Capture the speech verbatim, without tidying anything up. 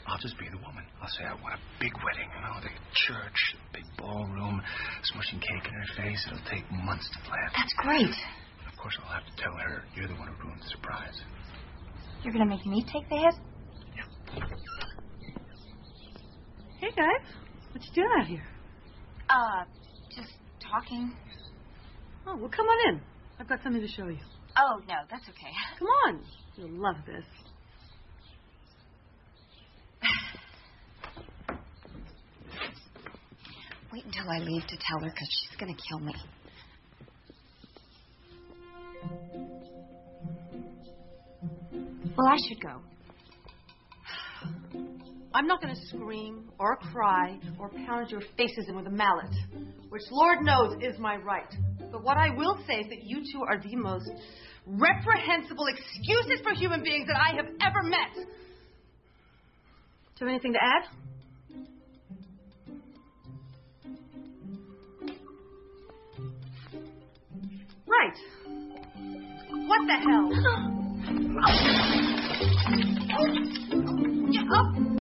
I'll just be the woman. I'll say I want a big wedding, you know, like a church, a big ballroom, smushing cake in her face. It'll take months to plan. That's great. Of course, I'll have to tell her you're the one who ruined the surprise. You're going to make me take the hit? Yeah. Hey, guys. What you doing out here? Uh, just talking. Oh, well, come on in. I've got something to show you. Oh, no, that's okay. Come on. You'll love this. Wait until I leave to tell her, because she's going to kill me. Well, I should go. I'm not going to scream or cry or pound your faces in with a mallet, which Lord knows is my right. But what I will say is that you two are the most reprehensible excuses for human beings that I have ever met. Do you have anything to add? Right. What the hell? Yeah, up.